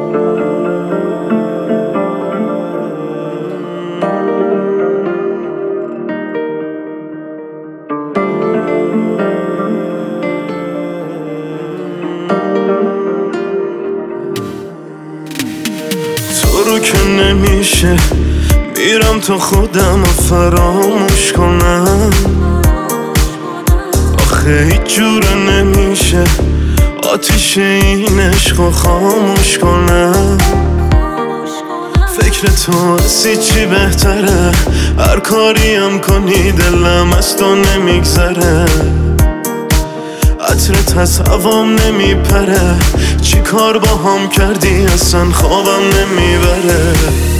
تو رو که نمیشه میرم تا خودم رو فراموش کنم، آخه هیچ جوره نمیشه آتیش این عشق خاموش کنم. فکر تو هستی چی بهتره، هر کاری هم کنی دلم از تو نمیگذره. عطرت از هوام نمیپره، چی کار با هم کردی اصلا خوابم نمیبره.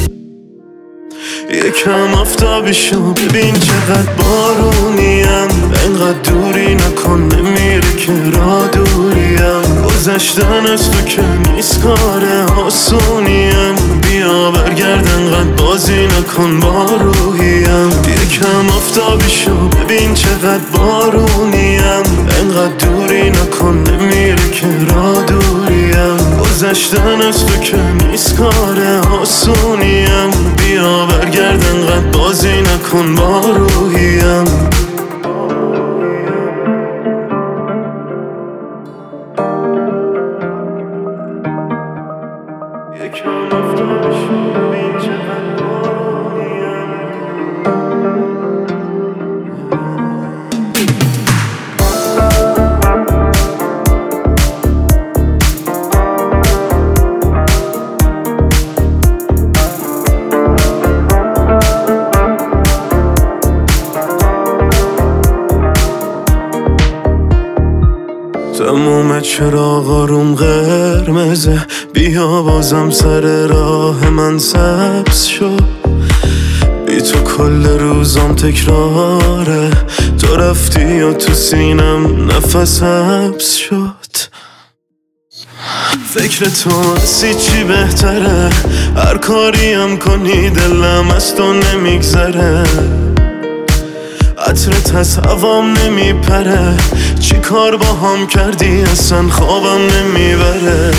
یکم آفتابی شو ببین چقدر بارونیم، انقدر دوری نکن نمیره که را دوریم. گذشتن از تو که نیست کار آسونیم، بیا برگرد انقدر بازی نکن با روحیم. یکم آفتابی شو ببین چقدر بارونیم، انقدر دوری نکن نمیره که را دوریم. گذشتن از تو که نیست کار آسونیم، بیا برگرد انقدر بازی نکن با روحیم. یکم افتاده شو ببین چقدر بارونیم. تموم چراغا روم قرمزه، بیا بازم سر راه من سبز شد. بی تو کل روزام تکراره، تو رفتی و تو سینم نفس حبس شد. فکر تو هستی چی بهتره، هر کاری هم کنی دلم از تو نمیگذره. عطرت از هوام نمیپره، چی کار با هم کردی اصلا خوابم نمیبره.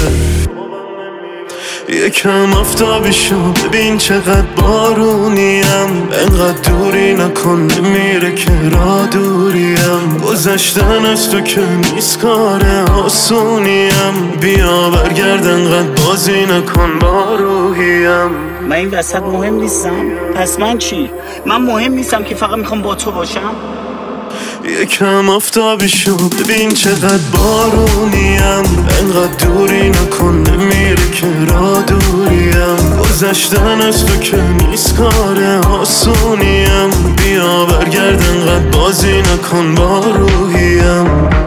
یکم آفتابی شو ببین چقدر بارونیم، انقدر دوری نکن نمیره که را دوریم. گذشتن از تو که نیست کار آسونیم، بیا برگرد انقدر بازی نکن با روحیم. من این وسط مهم نیستم، پس من چی؟ من مهم نیستم که فقط میخوام با تو باشم. یکم آفتابی شو ببین چقدر بارونیم، انقدر دوری نکن نمیره که را دوریم. گذشتن از تو که نیست کار آسونیم، بیا برگرد انقدر بازی نکن با روحیم.